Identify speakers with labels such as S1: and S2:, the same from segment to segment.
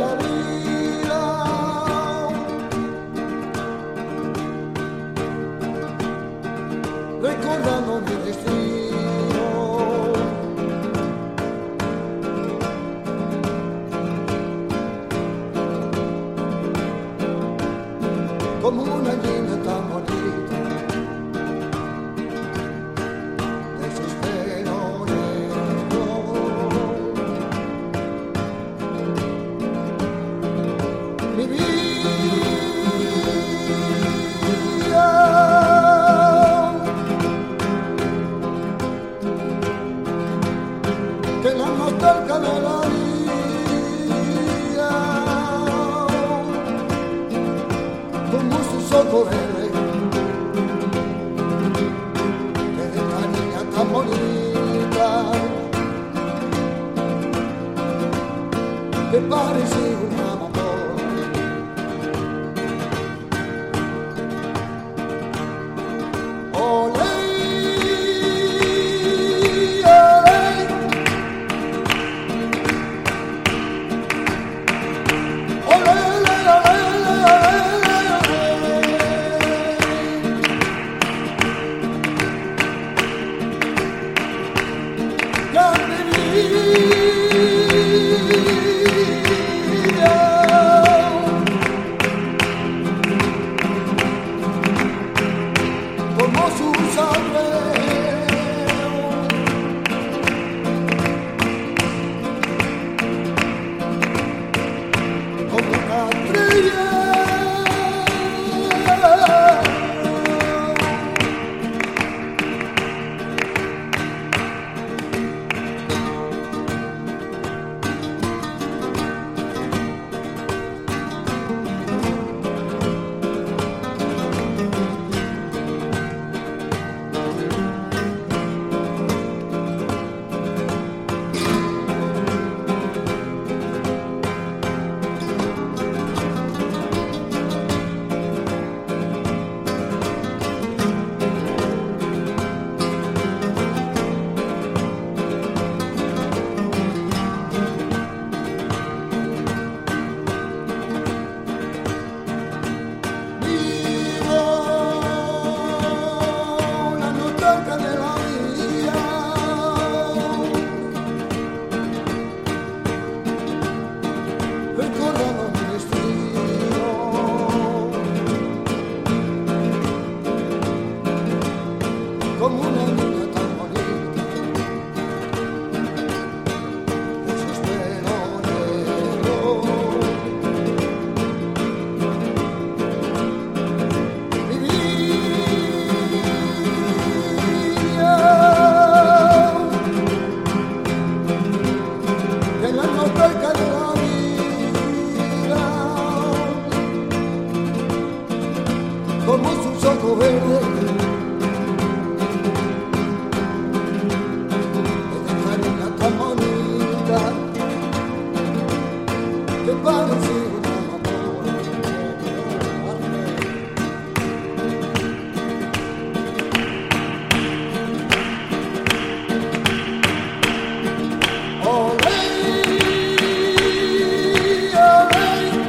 S1: la vida, recordando mi destino, como una niña tan bonita, de sus pelos negros. Mi vida, que la nostalgia de la vida, como sus ojos verdes, desde una niña tan bonita, que parecía una amapola. Olé, olé, olé, ya mi vida, como su sangre, como una estrella. Recordando mi destino, como una niña tan bonita, de sus pelos negros. Mi vida, que la nostalgia de la vida, como sus ojos verdes, desde una niña tan bonita, que parecía una amapola. Olé, olé,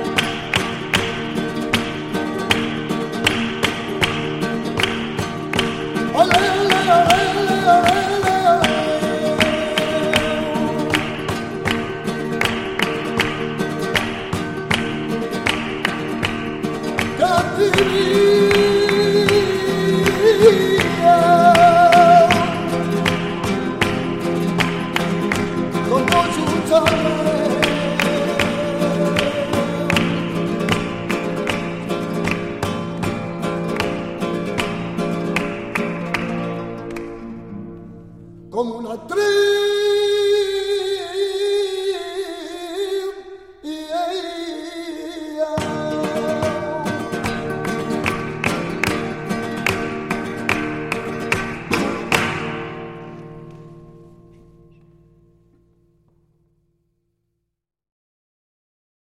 S1: olé, olé, olé, ya mi vida, como su sangre, como una estrella.